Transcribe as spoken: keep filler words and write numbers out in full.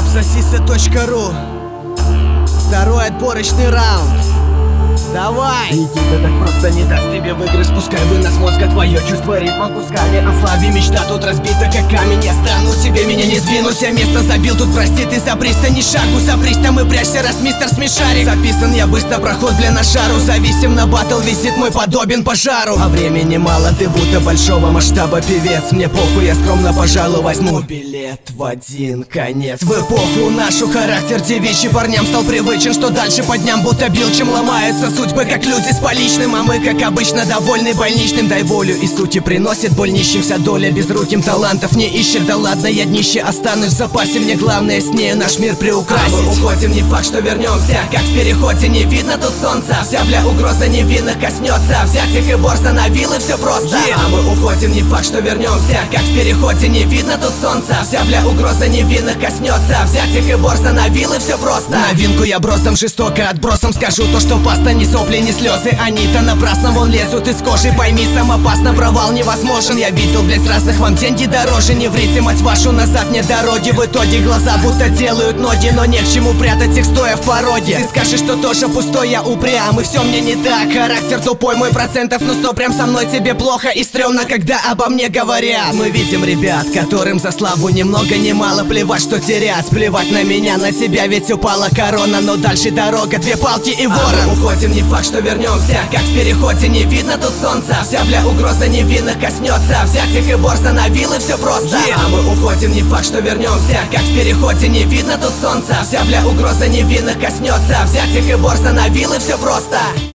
Абсосисы точка ру. Второй отборочный раунд. Давай! Никита так просто не даст тебе выиграть. Пускай вынос мозга твое чувство ритма кусками. Ослаби, мечта тут разбита как камень. Я стану, тебе меня не сдвинуть. Я место забил, тут прости, ты забрись-то не шагу. Забрись там и прячься, раз мистер смешарик. Записан я быстро, проход для на шару. Зависим на батл, визит мой подобен пожару. А времени мало, ты будто большого масштаба певец. Мне похуй, я скромно, пожалуй, возьму билет в один конец. В эпоху нашу характер девичий парням стал привычен, что дальше по дням будто бил, чем ломаются судьбы, как люди с поличным. А мы, как обычно, довольны больничным. Дай волю и сути приносит боль нищимся доля. Безруким талантов не ищет. Да ладно, я днище останусь в запасе. Мне главное с нею наш мир приукрасить. А мы уходим, не факт, что вернемся. Как в переходе, не видно тут солнца. Вся бля угроза невинных коснется. Взять их и борса на вилы, все просто. yeah. А мы уходим, не факт, что вернемся. Как в переходе, не видно тут солнца. Вся бля угроза невинных коснется. Взять их и борса на вилы, все просто. Новинку я бросом жестоко отбросом скажу то, что паста не сопли, не слезы. Они-то напрасно вон лезут из кожи. Пойми, сам опасно, провал невозможен. Я видел, блять, разных вам деньги дороже. Не врите, мать вашу, назад нет дороги. В итоге глаза будто делают ноги, но не к чему прятать их, стоя в пороге. Ты скажешь, что тоже пустой, я упрям, и все мне не так. Характер тупой, мой процентов, но сто прям со мной тебе плохо и стрёмно, когда обо мне говорят. Мы видим ребят, которым за славу ни много ни мало плевать, что терять. Плевать на меня, на тебя, ведь упала корона. Но дальше дорога, две палки и ворон. А мы уходим, не факт, что вернемся. Как в переходе, не видно тут солнца. Вся бля угроза невинных коснется. Взять их и борса на вилы, все просто. yeah. А мы уходим, не факт, что вернемся. Как в переходе, не видно тут солнца. Вся бля угроза невинных коснется. Взять их и борса на вилы, все просто.